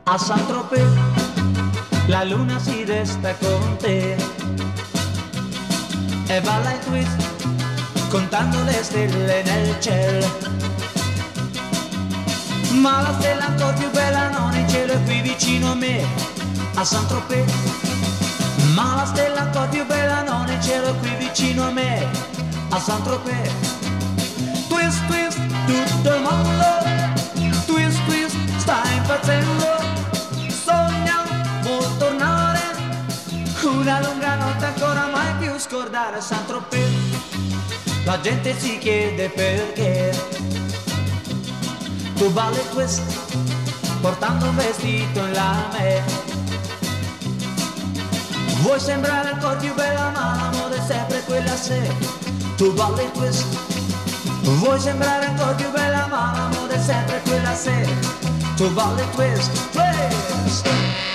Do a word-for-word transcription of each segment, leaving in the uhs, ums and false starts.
A Saint-Tropez la luna si desta con te e balla il twist contando le stelle nel cielo. Ma la stella ancora più bella non in cielo è qui vicino a me, a Saint-Tropez. Ma la stella ancora più bella non in cielo è qui vicino a me, a Saint-Tropez. Twist, twist, tutto il mondo, twist, twist, sta impazzendo. Sogna vuol tornare, una lunga notte ancora mai più scordare. Saint-Tropez, la gente si chiede perché tu balli il twist portando un vestito in lame. Vuoi sembrare ancora più bella ma la moda è sempre quella se tu balli il twist. Vuoi sembrare ancora più bella ma la moda è sempre quella se tu balli il twist, twist.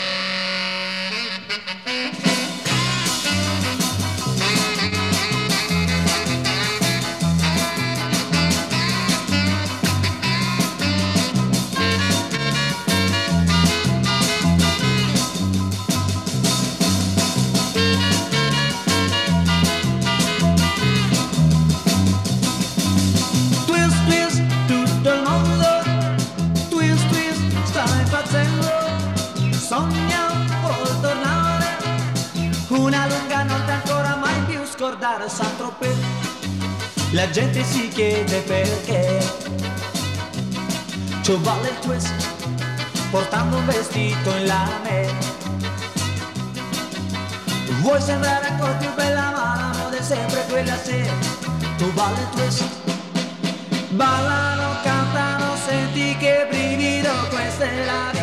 Sogna vuol tornare, una lunga notte ancora mai più scordare. Saint-Tropez, la gente si chiede perché tu balli il twist portando un vestito in lame. Vuoi sembrare ancora più bella ma la moda è sempre quella se tu balli il twist. Ballano, cantano, senti che brivido, questa è la vita.